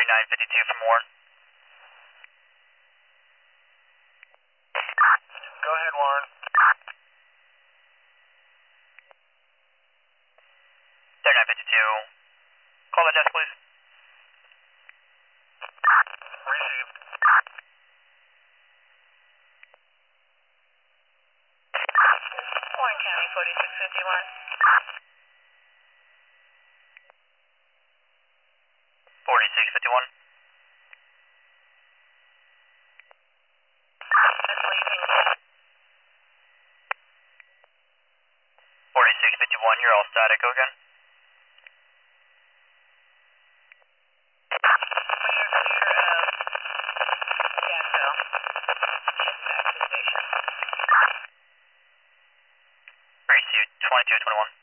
3952 from Warren. Go ahead, Warren. 3952. Call the desk, please. Received. Warren County 4651. 4651. Just leaving. 4651, you're all static, go again. Clear of Jacksonville. Heading back to the station. Received 2221.